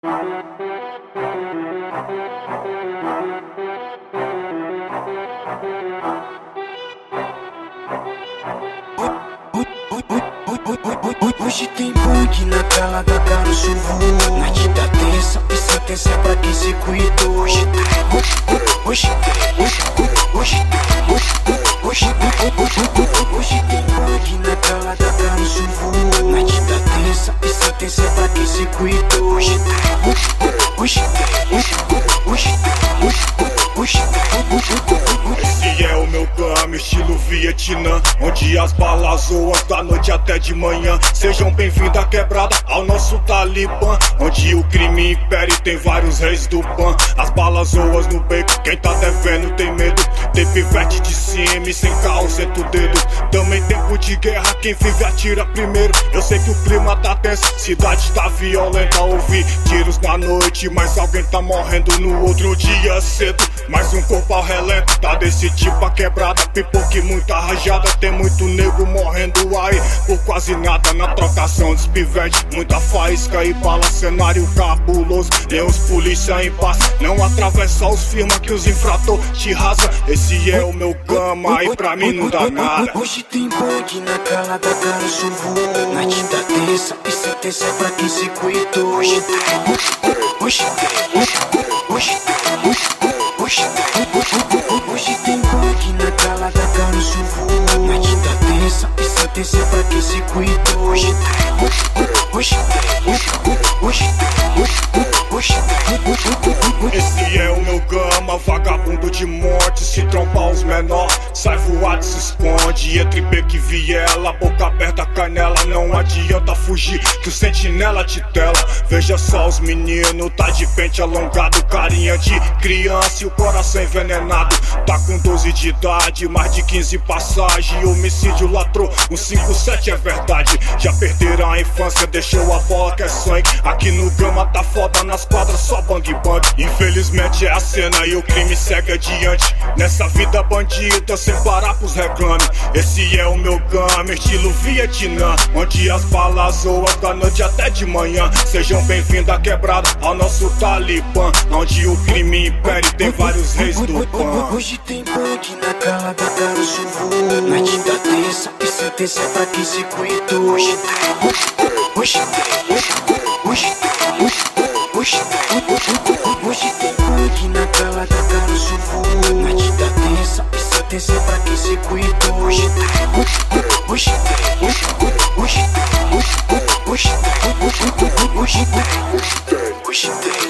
Hoje tem bug na tela da cara chuvoso. Na tinta tensa e sentença pra quem se cuidou. Hoje tem bug na tela da cara chuvoso. Na tinta tensa e sentença pra quem se cuidou. Esse é o meu game, estilo Vietnã, onde as balas zoam da noite até de manhã. Sejam bem-vindos à quebrada, ao nosso Talibã, onde o crime impera e tem vários reis do pan. As balas zoas no beco, quem tá devendo tem medo. Tem pivete de cima e sem carro senta o dedo. Também tempo de guerra, quem vive atira primeiro. Eu sei que o clima tá tenso, cidade tá violenta. Ouvi tiros na noite, mas alguém tá morrendo no outro dia cedo. Mais um corpo ao relento, tá desse tipo a quebrada. Pipoca e muita rajada, tem muito negro morrendo aí por quase nada. Na trocação dos pivetes, muita faísca e bala. Cenário cabuloso, nem os polícia em paz. Não atravessa os firma que os infrator te rasa. Esse é o meu gama e pra mim não dá nada. Hoje tem bug na tela da cara chuvoso. Na tinta tensa e sentença pra quem se cuidou. Hoje tem bug na tela da cara chuvoso. Na tinta tensa e sentença pra quem se cuidou. Esse é o meu gama, vagabundo de morte. Se trombar os menor, sai voado, se esconde. Entre beco e viela, boca aberta, canela. Não adianta fugir, que o sentinela te tela. Veja só os meninos, tá de pente alongado. Carinha de criança e o coração envenenado. Tá com 12 de idade, mais de 15 passagem. Homicídio latrou, um 5-7 é verdade. Já perderam a infância, deixou a bola que é sangue. Aqui no gama tá foda, nas quadras só bang bang. Infelizmente é a cena e o crime segue adiante. Nessa vida bandida, sem parar pros reclames. Esse é o meu game, estilo Vietnã, onde as balas zoam da noite até de manhã. Sejam bem-vindos à quebrada, ao nosso Talibã, onde o crime impera e tem vários reis do pan. Hoje tem bug na tela da cara chuvoso. Na tinta tensa e sentença pra quem se cuidou. Hoje tem bug na tela da cara chuvoso. Na tinta tensa e sentença pra quem se cuidou. Hoje tem